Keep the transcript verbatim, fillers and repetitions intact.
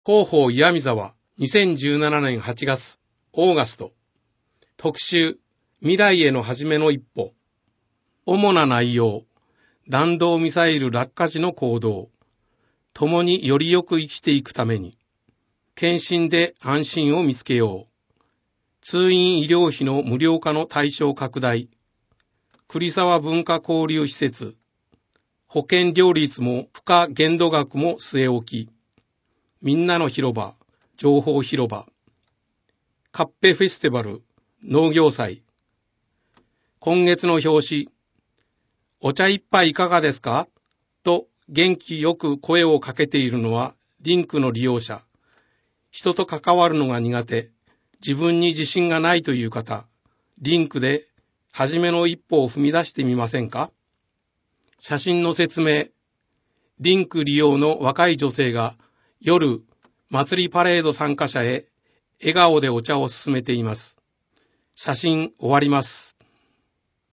広報岩見沢にせんじゅうななねんはちがつオーガスト特集未来への初めの一歩。主な内容、弾道ミサイル落下時の行動、共によりよく生きていくために、検診で安心を見つけよう、通院医療費の無料化の対象拡大、栗沢文化交流施設、保険料率も付加限度額も据え置き、みんなの広場、情報広場、カッペフェスティバル、農業祭。今月の表紙、お茶一杯いかがですかと元気よく声をかけているのはリンクの利用者。人と関わるのが苦手、自分に自信がないという方、リンクで初めの一歩を踏み出してみませんか？写真の説明。リンク利用の若い女性が夜、祭りパレード参加者へ笑顔でお茶を勧めています。写真終わります。